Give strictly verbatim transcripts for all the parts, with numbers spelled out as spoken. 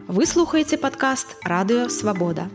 Вы слухаеце падкаст Радыё Свабода.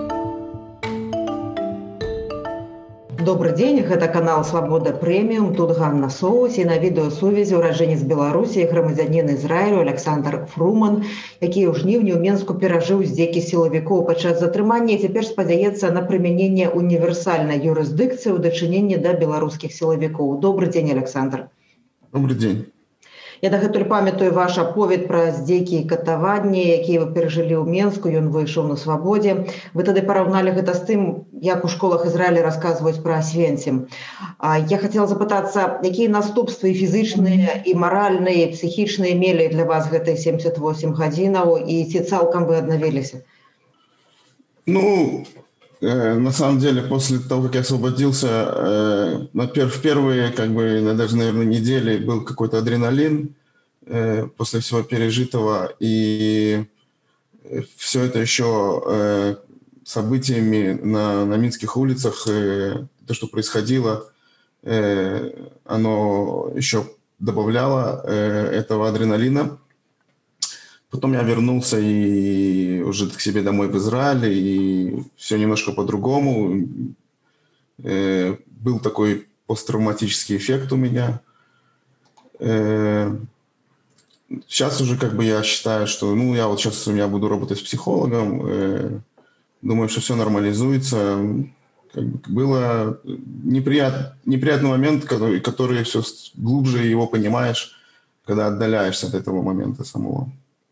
Добрый день, это канал Свобода Премиум, тут Ганна Соус, и на відеосувязі ураджэнец Беларусі, грамадзянін Ізраілю Александр Фруман, які ў жніўні ў Менску перажыў здзекі сілавікоў падчас затрымання і цяпер спадзяецца на прымяненне універсальнай юрысдыкцыі ў дачыненні да беларускіх сілавікоў. Добрый день, Александр. Добрый день. Я дагэтуль памятаю ваш аповед пра здзекі і катаванні, якія вы перажылі ў Менску, ён выйшаў на свабодзе. Вы тады параўналі гэта з тым, як у школах Ізраіля расказваюць пра Освенцим. Я хацела запытацца, якія наступствы фізычныя і маральныя, і псіхічныя мелі для вас гэтыя семьдесят восемь гадзінаў, і ці цалкам вы аднавіліся? Ну, э, на самом деле, после того, как я освободился, э, на пер- в первые, как бы, даже, наверное, недели был какой-то адреналин э, после всего пережитого, и все это еще э, событиями на, на Минских улицах, э, то, что происходило, э, оно еще добавляло э, этого адреналина. Потом я вернулся и уже к себе домой в Израиле, и все немножко по-другому. Э, был такой посттравматический эффект у меня. Э, сейчас уже как бы я считаю, что ну я вот сейчас я буду работать с психологом. Э, думаю, что все нормализуется. Как бы было неприят, неприятный момент, который, который все глубже его понимаешь, когда отдаляешься от этого момента самого.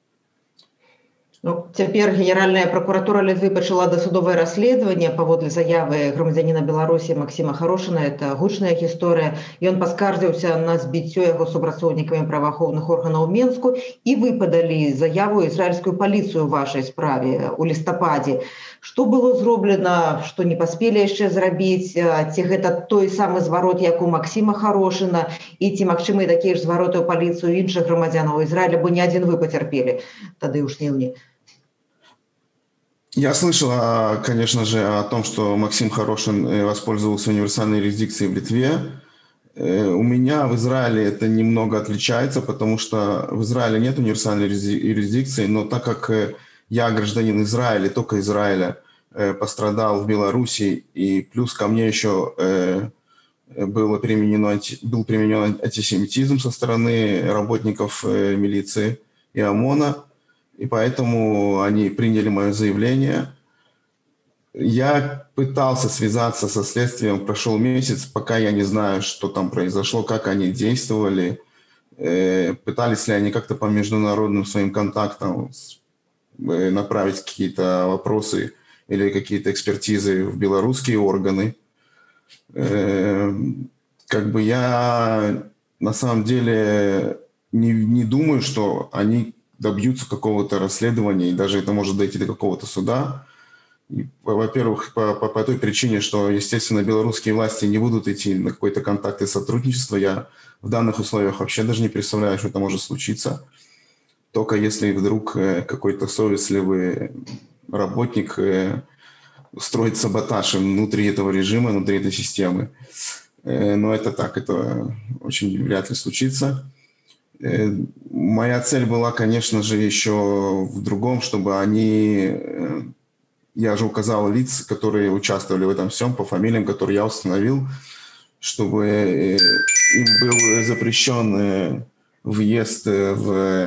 Ну, цяпер Генеральная прокуратура Літвы пачала дасудовае расследаванне паводле заявы грамадзяніна Беларусі Максима Харошына. Это гучная гісторыя. Ён паскардзіўся на збіццё яго супрацоўнікамі праваахоўных органаў у Менску, і вы падалі заяву ізраільскую паліцыю ў вашай справе у лістападзе. Што было зроблена, што не паспелі яшчэ зрабіць? Ці гэта той самы зварот, як у Максима Харошына, і ці магчымыя такія ж звароты ў паліцыю іншых грамадзянаў Ізраіля, бо не адзін вы пацярпелі тады ў жніўні? Я слышал, конечно же, о том, что Максим Харошин воспользовался универсальной юрисдикцией в Литве. У меня в Израиле это немного отличается, потому что в Израиле нет универсальной юрисдикции, но так как я гражданин Израиля, только Израиля, пострадал в Беларуси, и плюс ко мне еще было применено, был применен антисемитизм со стороны работников милиции и ОМОНа, и поэтому они приняли мое заявление. Я пытался связаться со следствием, прошел месяц, пока я не знаю, что там произошло, как они действовали, пытались ли они как-то по международным своим контактам направить какие-то вопросы или какие-то экспертизы в белорусские органы. Как бы я на самом деле не, не думаю, что они добьются какого-то расследования, и даже это может дойти до какого-то суда. И, во-первых, по, по, по той причине, что, естественно, белорусские власти не будут идти на какой-то контакт и сотрудничество. Я в данных условиях вообще даже не представляю, что это может случиться. Только если вдруг какой-то совестливый работник устроит саботаж внутри этого режима, внутри этой системы. Но это так, это очень вряд ли случится. Моя цель была, конечно же, еще в другом, чтобы они... Я же указал лиц, которые участвовали в этом всем, по фамилиям, которые я установил, чтобы им был запрещен въезд в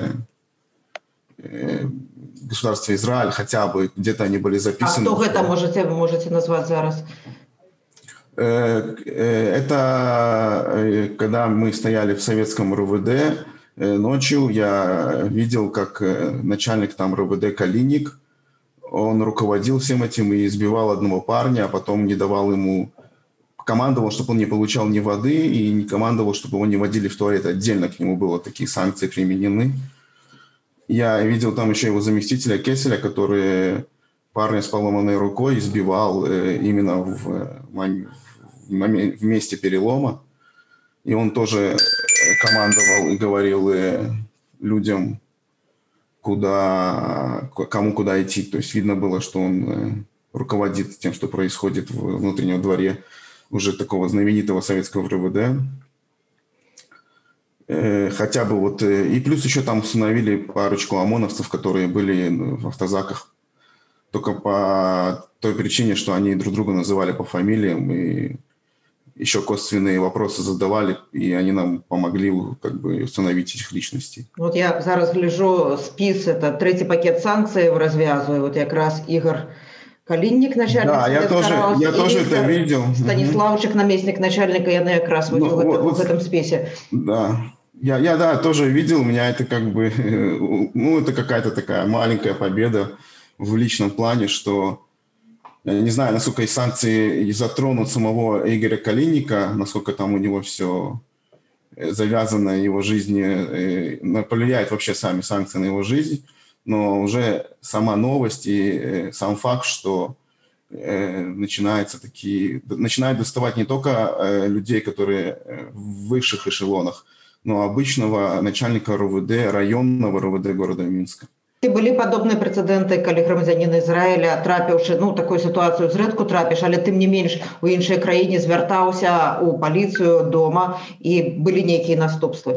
государство Израиль, хотя бы где-то они были записаны. А кто это можете, вы можете назвать зараз? Это когда мы стояли в советском РУВД, ночью я видел, как начальник там РУВД Калиник, он руководил всем этим и избивал одного парня, а потом не давал ему, командовал, чтобы он не получал ни воды, и не командовал, чтобы его не водили в туалет. Отдельно к нему было такие санкции применены. Я видел там еще его заместителя Кеселя, который парня с поломанной рукой избивал именно в, в месте перелома. И он тоже командовал и говорил людям, куда, кому куда идти. То есть видно было, что он руководит тем, что происходит в внутреннем дворе уже такого знаменитого советского РУВД. хотя бы вот... И плюс еще там установили парочку ОМОНовцев, которые были в автозаках. Только по той причине, что они друг друга называли по фамилиям и еще косвенные вопросы задавали, и они нам помогли как бы установить этих личностей. Вот я зараз гляжу спис, это третий пакет санкций развязываю, вот как раз Игорь Калинник, начальник. Да, я тоже, я тоже это видел. Станиславчик, наместник начальника, я как раз ну, в, вот, вот, в этом списе. Да, я, я да, тоже видел, у меня это как бы, ну, это какая-то такая маленькая победа в личном плане, что я не знаю, насколько и санкции затронут самого Игоря Калинника, насколько там у него все завязано, его жизни, повлияет вообще сами санкции на его жизнь, но уже сама новость и сам факт, что начинаются такие, начинают доставать не только людей, которые в высших эшелонах, но обычного начальника РУВД, районного РУВД города Минска. Былі падобныя прэцэдэнты, калі грамадзянін Ізраіля, трапіўшы, ну, такую сітуацыю зрэдку трапіш, але тым не менш у іншай краіне звяртаўся у паліцыю дома і былі нейкія наступствы.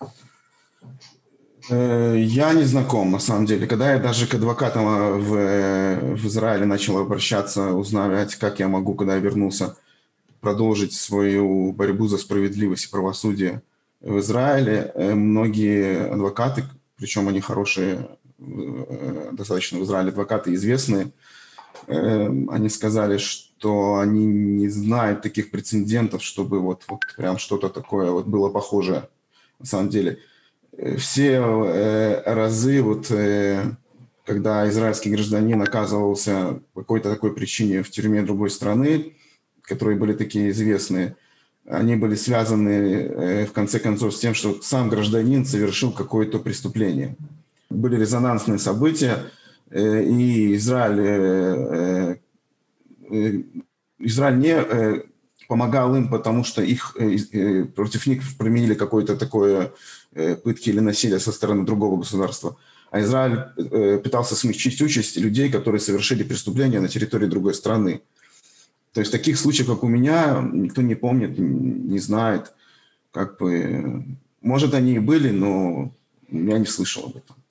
Я не знаком, на самом деле. Когда я даже к адвокатам в, в Израиле начал обращаться, узнавать, как я могу, когда я вернулся, продолжить свою борьбу за справедливость и правосудие в Израиле, многие адвокаты, причем они хорошие, достаточно в Израиле адвокаты известные, они сказали, что они не знают таких прецедентов, чтобы вот, вот прям что-то такое вот было похожее. На самом деле, все разы, вот, когда израильский гражданин оказывался по какой-то такой причине в тюрьме другой страны, которые были такие известные, они были связаны в конце концов с тем, что сам гражданин совершил какое-то преступление. Были резонансные события, и Израиль, Израиль не помогал им, потому что их, против них применили какое-то такое пытки или насилие со стороны другого государства. А Израиль пытался смягчить участь людей, которые совершили преступления на территории другой страны. То есть таких случаев, как у меня, никто не помнит, не знает. Как бы, может, они и были, но я не слышал об этом.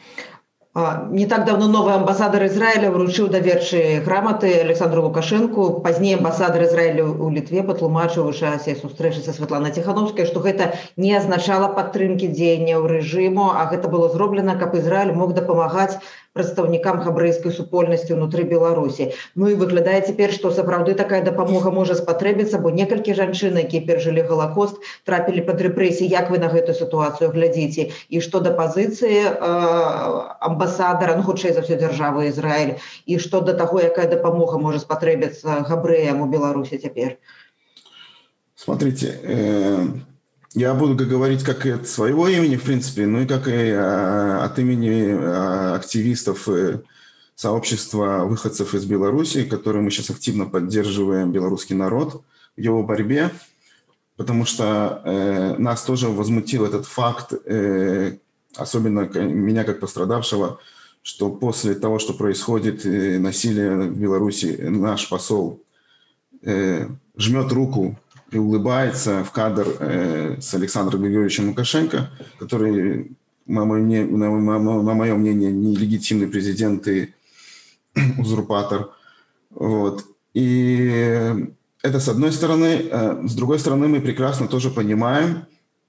Не так давно новый амбассадор Израиля вручил доверчые грамоты Александру Лукашенку. Позднее амбассадор Израиля у Литве патлумачыў у часе сустрэчы са Святланай Ціхановскай, што гэта не азначала падтрымкі дзеянняў рэжыму, а гэта было зроблена, каб Израиль мог дапамагаць прадстаўнікам габрэйскай супольнасці ўнутры Беларусі. Ну і выглядае цяпер, што сапраўды такая дапамога можа спатрэбіцца, бо некалькі жанчын, якія перажылі Галакост, трапілі пад рэпрэсіі. Як вы на гэтую сітуацыю глядзіце? І што да пазіцыі э, амбасадара, ну, хутчэй за ўсё дзяржавы Ізраіль, і што да таго, якая дапамога можа спатрэбіцца габрэям у Беларусі цяпер? Смотрите, э... я буду говорить как и от своего имени, в принципе, ну и как и а, от имени а, активистов э, сообщества выходцев из Беларуси, которые мы сейчас активно поддерживаем белорусский народ в его борьбе, потому что э, нас тоже возмутил этот факт, э, особенно меня как пострадавшего, что после того, что происходит э, насилие в Беларуси, наш посол э, жмет руку и улыбается в кадр э, с Александром Григорьевичем Лукашенко, который, на мое, на, на мое мнение, нелегитимный президент и узурпатор. Вот. И это с одной стороны. С другой стороны, мы прекрасно тоже понимаем,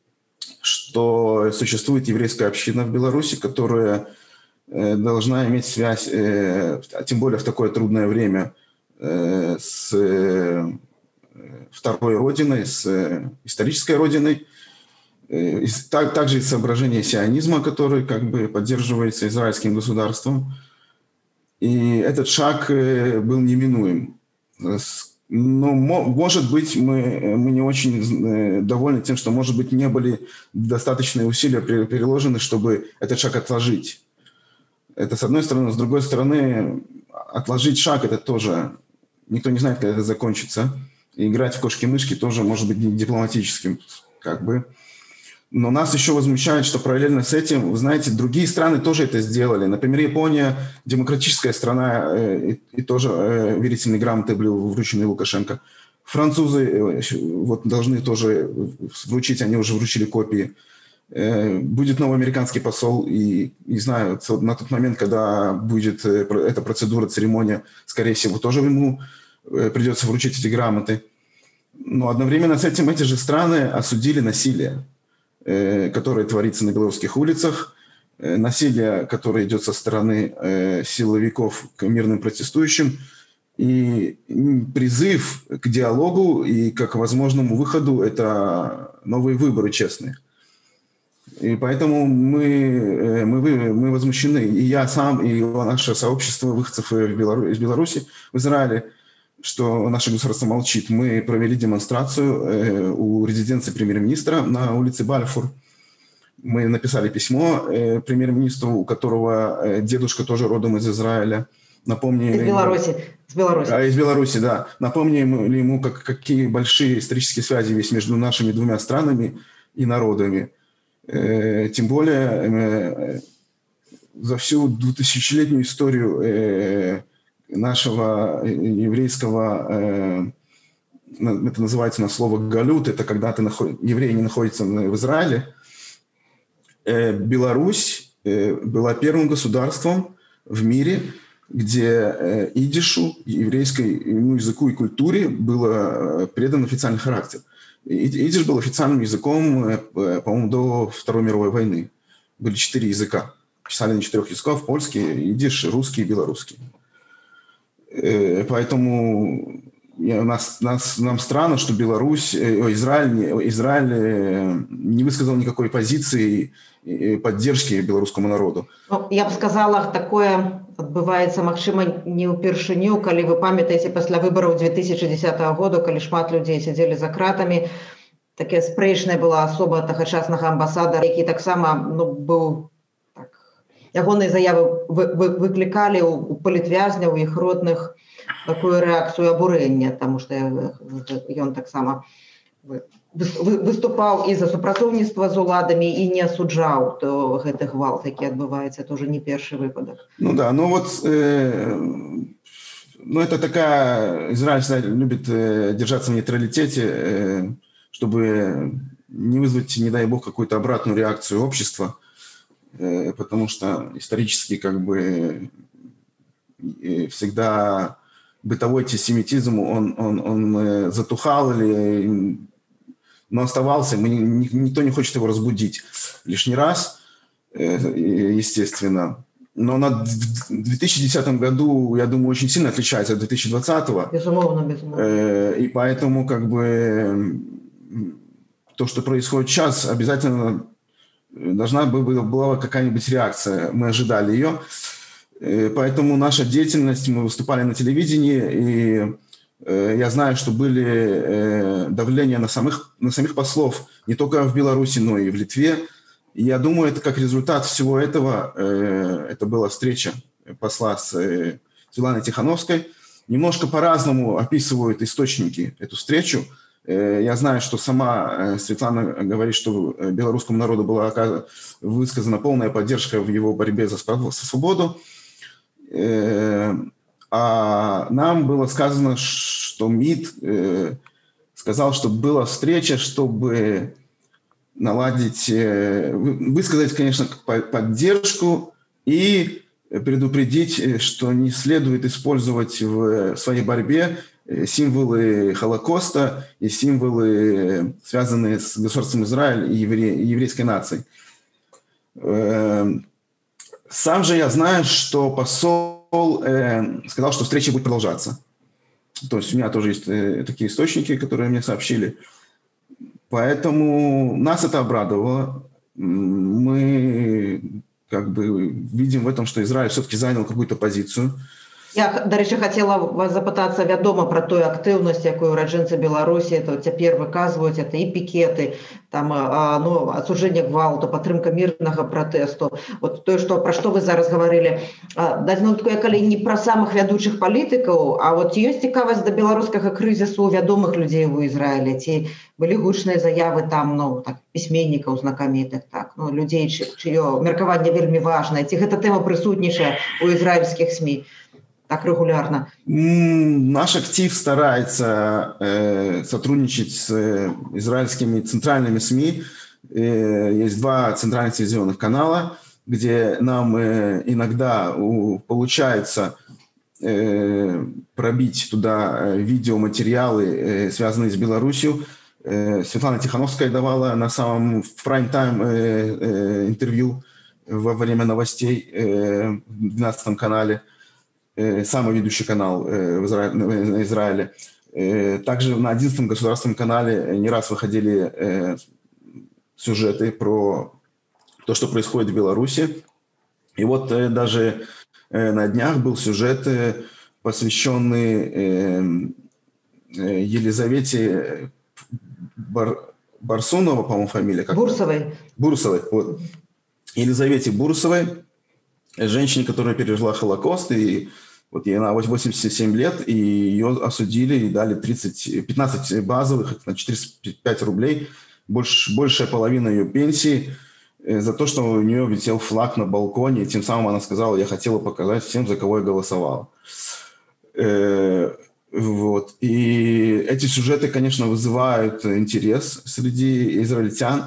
что существует еврейская община в Беларуси, которая э, должна иметь связь, э, тем более в такое трудное время, э, с... Э, второй родиной, с исторической родиной, так, также и соображение сионизма, который как бы поддерживается израильским государством. И этот шаг был неминуем. Но, может быть, мы, мы не очень довольны тем, что, может быть, не были достаточные усилия переложены, чтобы этот шаг отложить. Это с одной стороны. С другой стороны, отложить шаг – это тоже... Никто не знает, когда это закончится. И играть в кошки-мышки тоже может быть не дипломатическим, как бы. Но нас еще возмущает, что параллельно с этим, вы знаете, другие страны тоже это сделали. Например, Япония, демократическая страна, и, и тоже верительные грамоты были вручены Лукашенко. Французы вот, должны тоже вручить, они уже вручили копии. Будет новый американский посол, и, не знаю, на тот момент, когда будет эта процедура, церемония, скорее всего, тоже ему придется вручить эти грамоты. Но одновременно с этим эти же страны осудили насилие, которое творится на белорусских улицах, насилие, которое идет со стороны силовиков к мирным протестующим, и призыв к диалогу и как возможному выходу – это новые выборы честные. И поэтому мы, мы, мы возмущены, и я сам, и наше сообщество выходцев из Беларуси в Израиле, что наше государство молчит. Мы провели демонстрацию у резиденции премьер-министра на улице Бальфур. Мы написали письмо премьер-министру, у которого дедушка тоже родом из Израиля. Напомнили из Беларуси. Из Беларуси. А, из Беларуси, да. Напомнили ему, как, какие большие исторические связи есть между нашими двумя странами и народами. Тем более за всю двухтысячелетнюю историю нашего еврейского, это называется на слово «галют», это когда ты наход... евреи не находятся в Израиле, Беларусь была первым государством в мире, где идишу, еврейскому языку и культуре был предан официальный характер. Идиш был официальным языком, по-моему, до Второй мировой войны. Были четыре языка. Писали на четырех языках: польский, идиш, русский и белорусский. Поэтому нас, нас, нам странно, что Беларусь, Израиль, Израиль не высказал никакой позиции поддержки белорусскому народу. Ну, я б сказала, такое адбываецца, магчыма, не ўпершыню, калі вы памятаеце, пасля выбараў две тысячи десятого года, калі шмат людзей сядзелі за кратамі, такая спрэчная была асоба тагачаснага амбасадара, які таксама ну, быў так, ягоныя заявы вы, вы, выклікалі у палітвязняў, іх родных такую рэакцыю абурэння, таму што ён таксама выступаў і за супрацоўніцтва з уладамі і не асуджаў то гэты гвалт, які адбываецца, тоже не першы выпадак. Ну да, ну вот э, ну это такая, Израиль любит э, держаться в нейтралитете, э, чтобы не вызвать, не дай бог, какую-то обратную реакцию общества, э, потому что исторически как бы э, всегда бытовой антисемитизм, он, он, он э, затухал или... но оставался, мы, никто не хочет его разбудить лишний раз, естественно. Но на две тысячи десятом году, я думаю, очень сильно отличается от две тысячи двадцатого. Безумовно, безумовно. И поэтому как бы то, что происходит сейчас, обязательно должна была какая-нибудь реакция. Мы ожидали ее. Поэтому наша деятельность, мы выступали на телевидении, и я знаю, что были давления на самих, на самих послов не только в Беларуси, но и в Литве. И я думаю, это как результат всего этого, это была встреча посла с Светланой Тихановской. Немножко по-разному описывают источники эту встречу. Я знаю, что сама Светлана говорит, что белорусскому народу была высказана полная поддержка в его борьбе за свободу. А нам было сказано, что МИД э, сказал, что была встреча, чтобы наладить, э, высказать, конечно, поддержку и предупредить, что не следует использовать в своей борьбе символы Холокоста и символы, связанные с государством Израиль и евре, еврейской нацией. Э, сам же я знаю, что посол сказал, что встреча будет продолжаться. То есть у меня тоже есть такие источники, которые мне сообщили. Поэтому нас это обрадовало. Мы как бы видим в этом, что Израиль все-таки занял какую-то позицию. Я, до речі, хотела вас запытаться, вядома про ту активность, якую урадженцы Беларуси то теперь выказывают, это и пикеты, там, а, ну, осуждение гвалту, падтрымка мирного протесту. Вот то, что, про что вы зараз говорили. Даць минутку, я калі не про самых вядучых политиков, а вот есть цікавасць до белорусского кризису вядомых людей в Израиле. Ці были гучные заявы там, ну, так, письменников знакомитых, так, ну, людей, чье меркаванне вельми важное. Ці гэта тема присутнейшая у израильских СМИ. так регулярно? Наш актив старается э, сотрудничать с э, израильскими центральными СМИ. Э, есть два центральных телевизионных канала, где нам э, иногда у, получается э, пробить туда э, видеоматериалы, э, связанные с Беларусью. Э, Светлана Тихановская давала на самом в прайм-тайм э, э, интервью во время новостей э, в двенадцатом канале. Самый ведущий канал в Израиле, Израиле. Также на одиннадцатом государственном канале не раз выходили сюжеты про то, что происходит в Беларуси. И вот даже на днях был сюжет, посвященный Елизавете Бар... Барсунова, по-моему, фамилия. Как Бурсовой. Бурсовой, вот. Елизавете Бурсовой, женщине, которая пережила Холокост, и вот ей она восемьдесят семь лет, и ее осудили и дали тридцать, пятнадцать базовых, на четыреста пять рублей, больше, большая половина ее пенсии, за то, что у нее висел флаг на балконе, и тем самым она сказала: я хотела показать всем, за кого я голосовала. Вот. И эти сюжеты, конечно, вызывают интерес среди израильтян,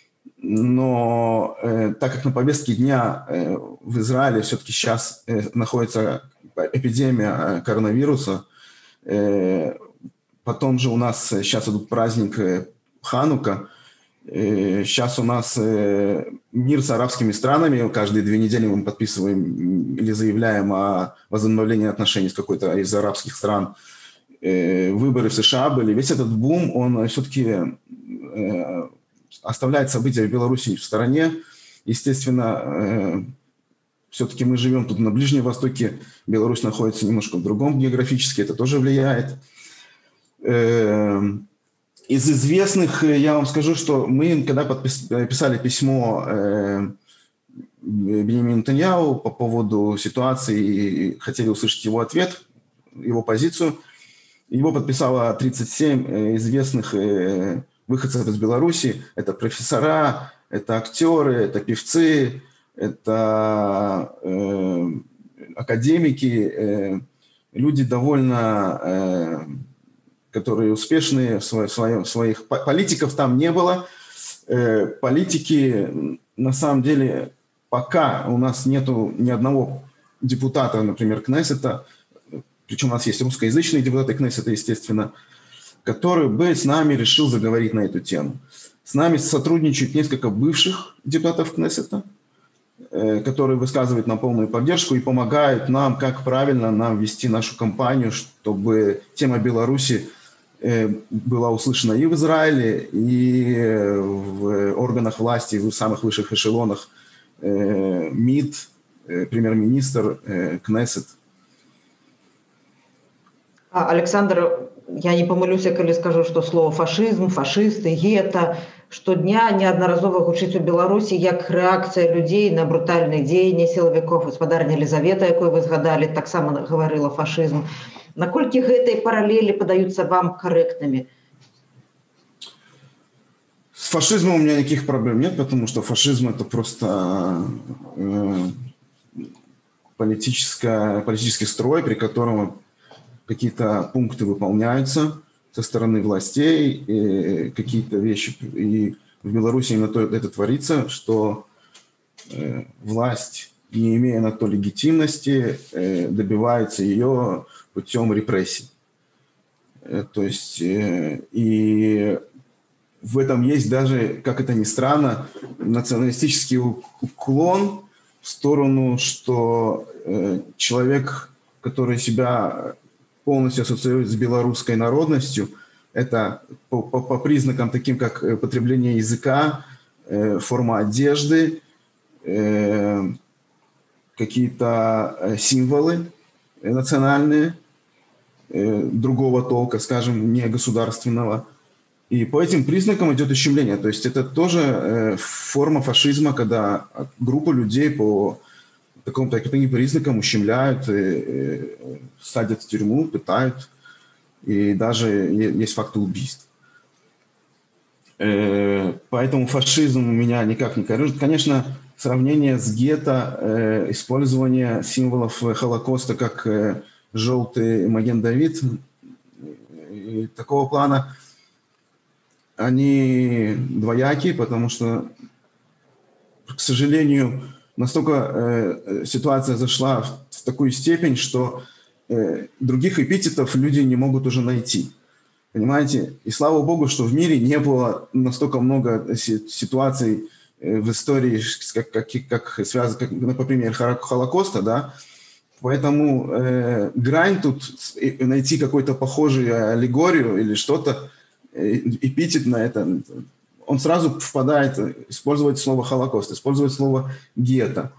но э, так как на повестке дня э, в Израиле все-таки сейчас э, находится эпидемия коронавируса, э, потом же у нас сейчас идут праздник э, Ханука, э, сейчас у нас э, мир с арабскими странами, каждые две недели мы подписываем или заявляем о возобновлении отношений с какой-то из арабских стран, э, выборы в США были, весь этот бум, он все-таки... Э, оставляет события в Беларуси в стороне. Естественно, э, все-таки мы живем тут на Ближнем Востоке, Беларусь находится немножко в другом географически, это тоже влияет. Э, из известных я вам скажу, что мы, когда подпис, писали письмо э, Беньямину Нетаньяху по поводу ситуации и хотели услышать его ответ, его позицию, его подписало тридцать семь известных э, выходцев из Беларуси. Это профессора, это актеры, это певцы, это э, академики, э, люди довольно, э, которые успешные в, своем, в своем, своих... Политиков там не было. Э, политики, на самом деле, пока у нас нету ни одного депутата, например, Кнессета, причем у нас есть русскоязычные депутаты Кнессета, естественно, который бы с нами решил заговорить на эту тему. С нами сотрудничают несколько бывших депутатов Кнессета, э, которые высказывают нам полную поддержку и помогают нам, как правильно нам вести нашу кампанию, чтобы тема Беларуси э, была услышана и в Израиле, и в органах власти, в самых высших эшелонах, э, МИД, э, премьер-министр, э, Кнессет. Александр, я не помылюся, калі скажу, што слово фашызм, фашысты, гета штодня неаднаразова гучыць у Беларусі як рэакцыя людзей на брутальныя дзеянні сілавікоў. Гаспадарня Елізавета, якой вы згадалі, таксама гаварыла фашызм. Наколькі гэтыя параллели падаюцца вам корректными? С фашизмом у меня никаких проблем нет, потому что фашизм это просто э, политическая, политический строй, при котором какие-то пункты выполняются со стороны властей, и какие-то вещи. И в Беларуси именно то, это творится, что э, власть, не имея на то легитимности, э, добивается ее путем репрессий. Э, то есть, э, и в этом есть даже, как это ни странно, националистический уклон в сторону, что э, человек, который себя полностью ассоциирует с белорусской народностью, это по, по, по признакам таким, как потребление языка, э, форма одежды, э, какие-то символы национальные, э, другого толка, скажем, не государственного. И по этим признакам идет ущемление. То есть это тоже э, форма фашизма, когда группа людей по таким таким признакам ущемляют, э, э, садят в тюрьму, пытают. И даже есть факты убийств. Э, поэтому фашизм у меня никак не корректирует. Конечно, сравнение с гетто, э, использование символов Холокоста как э, «Желтый Маген-Давид». И такого плана они двоякие, потому что, к сожалению, настолько э, ситуация зашла в, в такую степень, что э, других эпитетов люди не могут уже найти. Понимаете? И слава богу, что в мире не было настолько много ситуаций э, в истории, как, как, как связано, как, например, Холокоста, да. Поэтому э, грань тут, найти какую-то похожую аллегорию или что-то, э, эпитет на это, он сразу впадает, использовать слово «Холокост», использовать слово «гетто».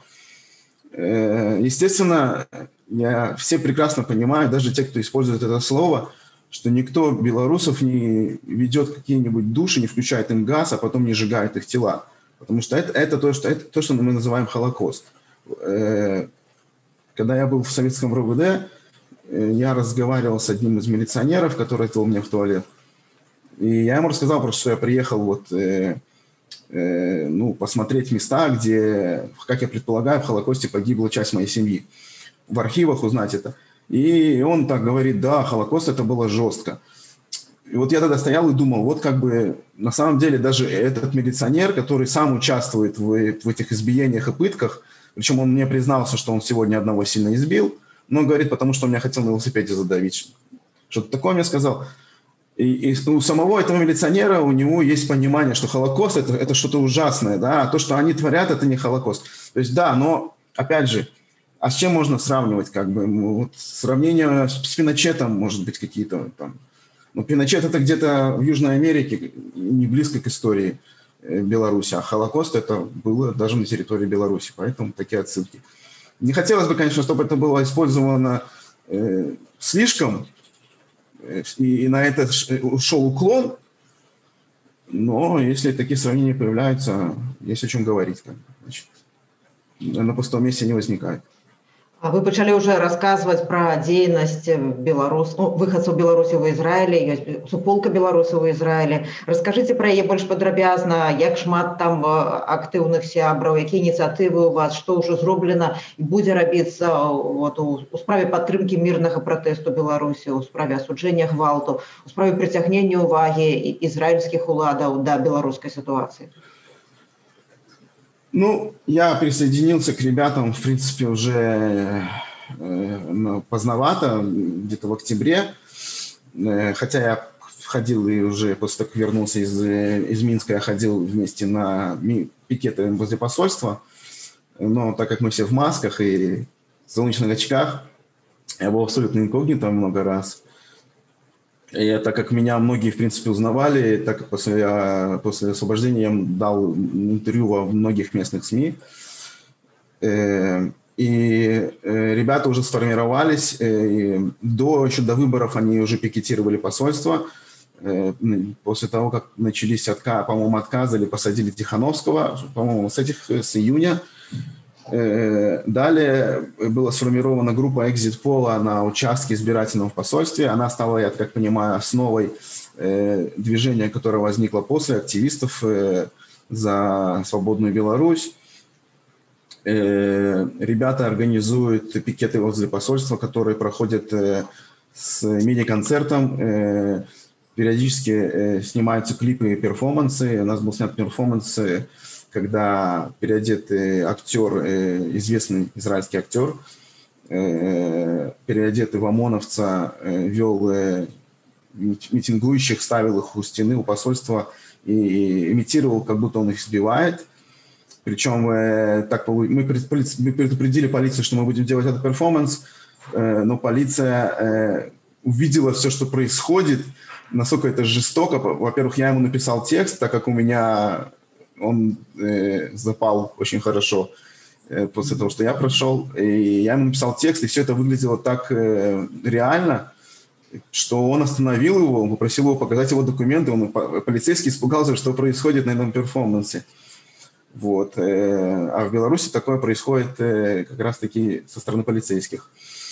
Э, естественно, я, все прекрасно понимают, даже те, кто использует это слово, что никто белорусов не ведет какие-нибудь души, не включает им газ, а потом не сжигает их тела. Потому что это, это, то, что, это то, что мы называем «Холокост». Э, Когда я был в советском РОВД, я разговаривал с одним из милиционеров, который отвел меня в туалет. И я ему рассказал, просто, что я приехал вот, э, э, ну, посмотреть места, где, как я предполагаю, в Холокосте погибла часть моей семьи. В архивах узнать это. И он так говорит: да, Холокост это было жестко. И вот я тогда стоял и думал, вот как бы на самом деле даже этот милиционер, который сам участвует в, в этих избиениях и пытках, причем он мне признался, что он сегодня одного сильно избил, но он говорит, потому что он меня хотел на велосипеде задавить. Что-то такое мне сказал. И, и у самого этого милиционера, у него есть понимание, что Холокост это, – это что-то ужасное, да, а то, что они творят, это не Холокост. То есть да, но, опять же, а с чем можно сравнивать? Как бы, вот, сравнение с, с Пиночетом, может быть, какие-то там. Но Пиночет – это где-то в Южной Америке, не близко к истории Беларуси, а Холокост это было даже на территории Беларуси, поэтому такие отсылки. Не хотелось бы, конечно, чтобы это было использовано э, слишком, э, и, и на это ушел уклон, но если такие сравнения появляются, есть о чем говорить. Значит, на пустом месте не возникает. Вы пачалі уже рассказывать про дзейнасць беларус, ну, выхадцаў Беларусі ў Ізраілі, ёсць суполка беларусаў у Ізраілі. Раскажыце пра яе больш падрабязна, як шмат там актыўных сябраў, якія ініцыятывы у вас, што ўжо зроблена і будзе рабіцца вот, у, у справе падтрымкі мірнага пратэсту Беларусі, у справе асуджэння гвалту, у справе прыцягнення ўвагі ізраільскіх уладаў да беларускай сітуацыі? Ну, я присоединился к ребятам, в принципе, уже э, поздновато, где-то в октябре, э, хотя я ходил и уже после того, как вернулся из, из Минска, я ходил вместе на пикеты возле посольства, но так как мы все в масках и в солнечных очках, я был абсолютно инкогнито много раз. И так как меня многие, в принципе, узнавали, так как после, после освобождения я дал интервью во многих местных СМИ, и ребята уже сформировались, и до, еще до выборов они уже пикетировали посольство. После того, как начались, отка, по-моему, отказы или посадили Тихановского, по-моему, с этих, с июня. Далее была сформирована группа экзит-пола на участке избирательного в посольстве. Она стала, я как понимаю, основой движения, которое возникло после активистов за свободную Беларусь. Ребята организуют пикеты возле посольства, которые проходят с мини-концертом. Периодически снимаются клипы и перформансы. У нас был снят перформанс, когда переодетый актер, известный израильский актер, переодетый в ОМОНовца, вел митингующих, ставил их у стены, у посольства и имитировал, как будто он их сбивает. Причем так, мы предупредили полицию, что мы будем делать этот перформанс, но полиция увидела все, что происходит, насколько это жестоко. Во-первых, я ему написал текст, так как у меня он э, запал очень хорошо э, после того, что я прошел. И я ему написал текст, и все это выглядело так э, реально, что он остановил его, он попросил его показать его документы. Он, полицейский испугался, что происходит на этом перформансе. Вот. Э, а в Беларуси такое происходит э, как раз-таки со стороны полицейских.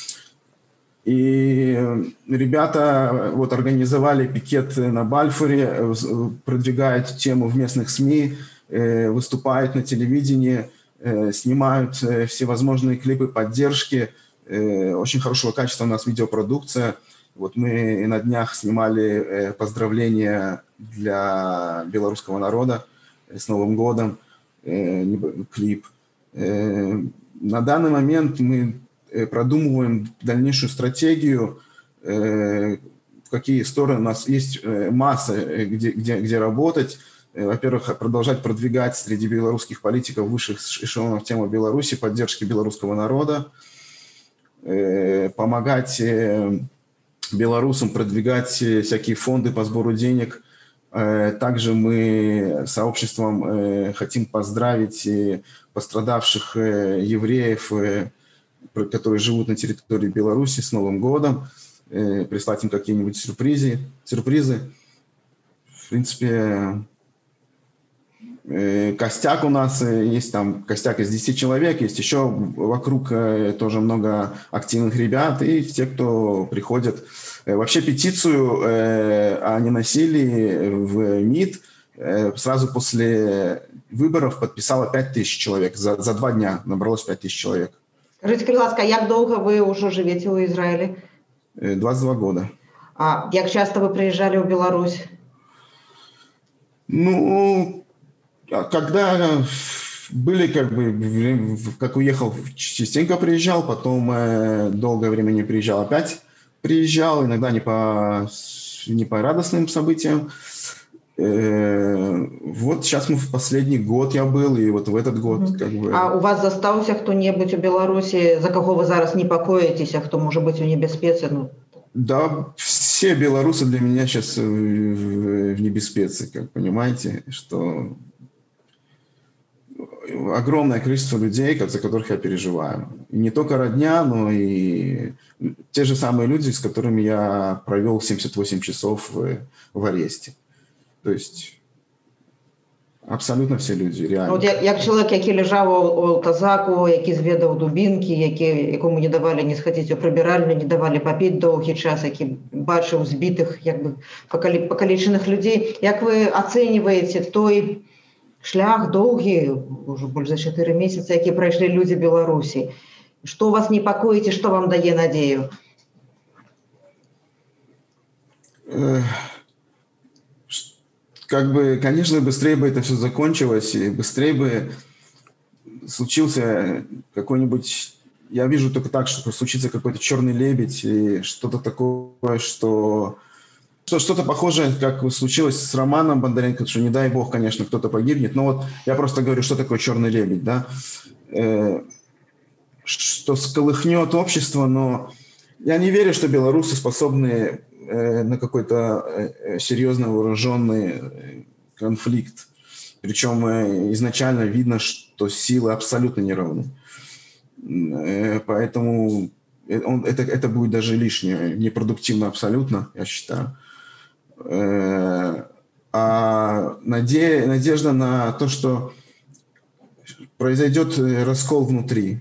И ребята вот организовали пикет на Бальфуре, продвигают тему в местных СМИ, выступают на телевидении, снимают всевозможные клипы поддержки, Очень хорошего качества у нас видеопродукция. Вот мы на днях снимали поздравления для белорусского народа с Новым годом, клип. На данный момент мы продумываем дальнейшую стратегию, в какие стороны у нас есть масса, где, где, где работать. Во-первых, продолжать продвигать среди белорусских политиков высших эшелонов тему Беларуси, поддержки белорусского народа, помогать белорусам продвигать всякие фонды по сбору денег. Также мы сообществом хотим поздравить пострадавших евреев, которые живут на территории Беларуси, с Новым годом, прислать им какие-нибудь сюрпризы. сюрпризы. В принципе, костяк у нас есть, там костяк из десяти человек, есть еще вокруг тоже много активных ребят и те, кто приходят. Вообще петицию о ненасилии в МИД сразу после выборов подписало пять тысяч человек. За, за два дня набралось пять тысяч человек. Скажите, будь ласка, як довго ви вже живете у Израиле? двадцать два года. А як часто вы приезжали в Беларусь? Ну, когда были, как бы, как уехал, частенько приезжал, потом долгое время не приезжал, опять приезжал, иногда не по, не по радостным событиям. Вот сейчас мы в последний год я был, и вот в этот год mm-hmm. как бы... А у вас застаўся хто-небудзь у Беларусі, за кого вы зараз непакоіцеся, хто можа быць у небяспецы? Ну... Да, все белорусы для меня сейчас в, в, в небеспеце, как понимаете, что огромное количество людей, за которых я переживаю. И не только родня, но и те же самые люди, с которыми я провел семьдесят восемь часов в, в аресте. То есть абсолютно все люди, реально. От як, як чоловік, який лежав у, у тазаку, який зведав дубінки, який, якому не давали не сходити у прибиральню, не давали попити довгий час, який бачив збитих, якби, покалічених людей. Як ви оцінюєте той шлях довгий, уже більше за чотири місяці, які пройшли люди Білорусі? Що вас непокоїть і що вам дає надію? Как бы, конечно, быстрее бы это все закончилось, и быстрее бы случился какой-нибудь... Я вижу только так, что случится какой-то черный лебедь, и что-то такое, что... что что-то похожее, как случилось с Романом Бондаренко, что, не дай бог, конечно, кто-то погибнет. Но вот я просто говорю, что такое черный лебедь, да? Э, что сколыхнет общество, но я не верю, что белорусы способны на какой-то серьезно вооруженный конфликт. Причем изначально видно, что силы абсолютно не равны. Поэтому он, это, это будет даже лишнее, непродуктивно абсолютно, я считаю. А наде, надежда на то, что произойдет раскол внутри,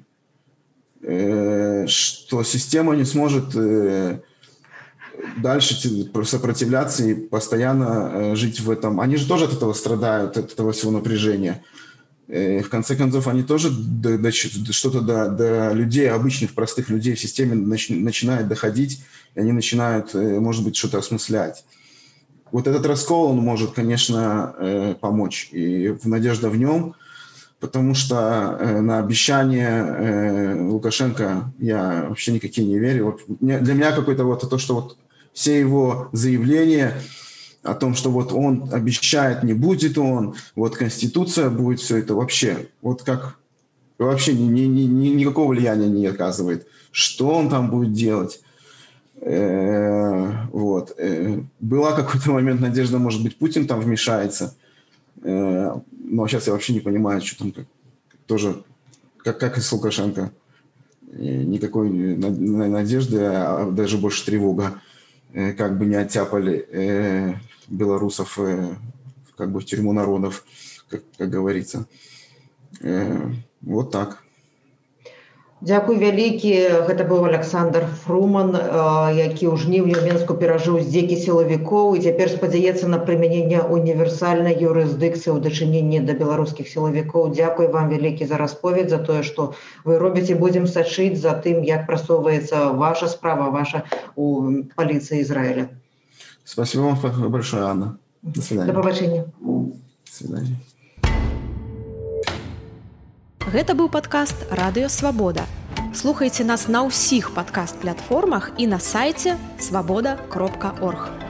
что система не сможет дальше сопротивляться и постоянно жить в этом. Они же тоже от этого страдают, от этого всего напряжения. В конце концов, они тоже до, до, что-то до, до людей, обычных, простых людей в системе нач, начинает доходить, и они начинают, может быть, что-то осмыслять. Вот этот раскол, он может, конечно, помочь. И надежда в нем, потому что на обещания Лукашенко я вообще никакие не верю. Для меня какое-то вот то, что вот все его заявления о том, что вот он обещает, не будет он, вот Конституция будет, все это вообще, вот как вообще ни, ни, ни, никакого влияния не оказывает. Что он там будет делать? Э-э- вот. Э-э- была какой-то момент надежда, может быть, Путин там вмешается. Э-э- но сейчас я вообще не понимаю, что там как, тоже, как, как и с Лукашенко. И никакой надежды, а даже больше тревога. Как бы не оттяпали э, белорусов э, как бы в тюрьму народов, как, как говорится. Э, вот так. Дзякуй вялікі. Гэта быў Александр Фруман, які ў жніўні ў Менску перажыў здзекі сілавікоў і цяпер спадзяецца на прымяненне універсальнай юрысдыкцыі ў дачыненні да беларускіх сілавікоў. Дзякуй вам вялікі за расповедь, за тое, што вы робіце. Будзем сачыць за тым, як прасоўваецца ваша справа, ваша у паліцыі Израиля. Спасибо вам большое, Анна. До свидания. До побачення. До свидания. Гэта быў падкаст «Радыё Свабода». Слухайце нас на ўсіх падкаст-платформах і на сайце свабода кропка орг.